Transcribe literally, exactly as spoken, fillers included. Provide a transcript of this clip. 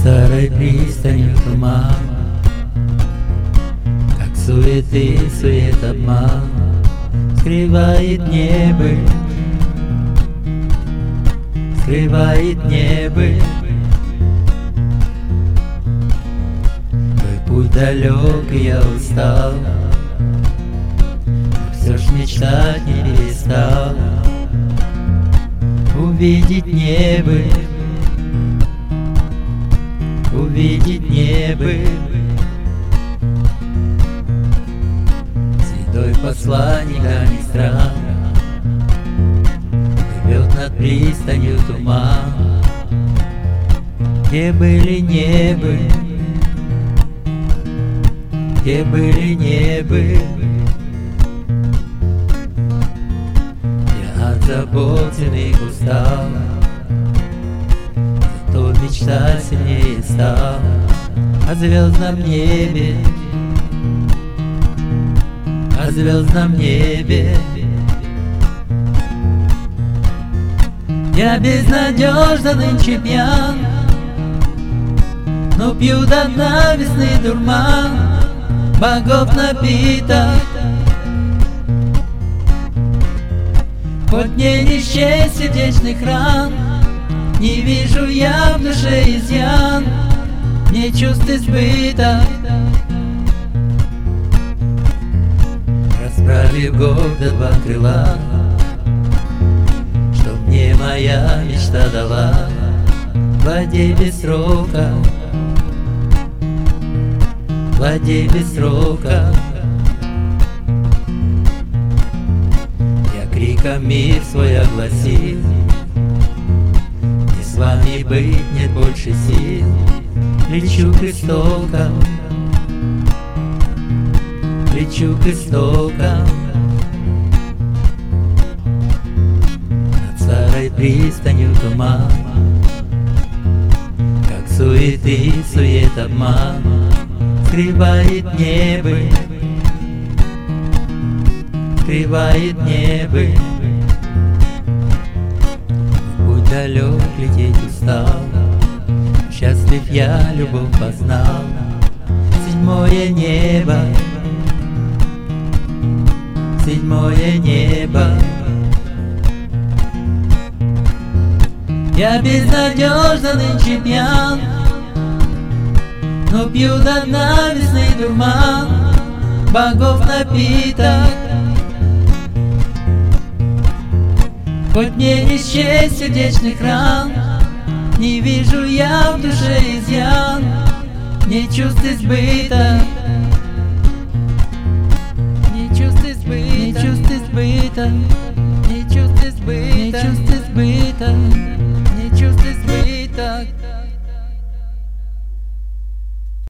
старой пристанью туман, как суеты, сует, обман скрывает небо, скрывает небо. Твой путь далек, и я устал, но все ж мечтать не перестал увидеть небо, увидеть небо. Седой посланник дальних стран плывет над пристанью туман, где были небо, где были небо. Я от заботенных устал, зато мечтать сильнее стал о звездном небе, о звездном небе. Я безнадежно нынче пьян, но пью до дна весны дурман богов напиток. Хоть мне не счесть сердечных ран, не вижу я в душе изъян, не чувств избыток. Расправив гордо два крыла, что мне моя мечта дала, владей без срока, владей без срока. Я криком мир свой огласил, мне с вами быть нет больше сил. Лечу к истокам, лечу к истокам. Над старой пристанью туман, как суеты, сует, обман скрывает небо, скрывает небо. Путь далек, лететь устал, счастлив я, любовь познал. Седьмое небо, седьмое небо. Я безнадежно нынче пьян, но пью до дна весны дурман богов напиток. Хоть мне не счесть сердечных ран, не вижу я в душе изъян, не чувств избыток, не чувств избыток, не чувств избыток, не чувств избыток, не чувств избыток.